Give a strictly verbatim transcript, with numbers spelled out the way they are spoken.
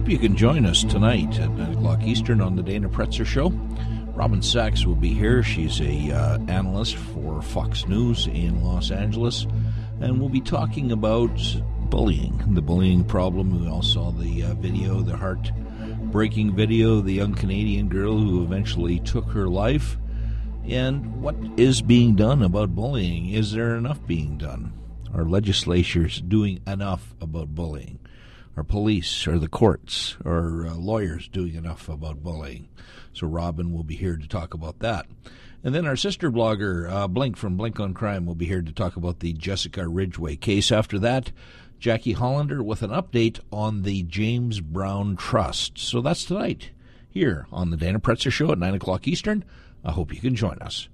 hope you can join us tonight at nine o'clock Eastern on the Dana Pretzer Show. Robin Sachs will be here. She's a uh, analyst for Fox News in Los Angeles, and we'll be talking about bullying, the bullying problem. We all saw the uh, video, the heart-breaking video, the young Canadian girl who eventually took her life. And what is being done about bullying? Is there enough being done? Are legislatures doing enough about bullying? Are police or the courts or uh, lawyers doing enough about bullying? So Robin will be here to talk about that. And then our sister blogger, uh, Blink from Blink on Crime, will be here to talk about the Jessica Ridgway case. After that, Jackie Hollander with an update on the James Brown Trust. So that's tonight here on the Dana Pretzer Show at nine o'clock Eastern. I hope you can join us.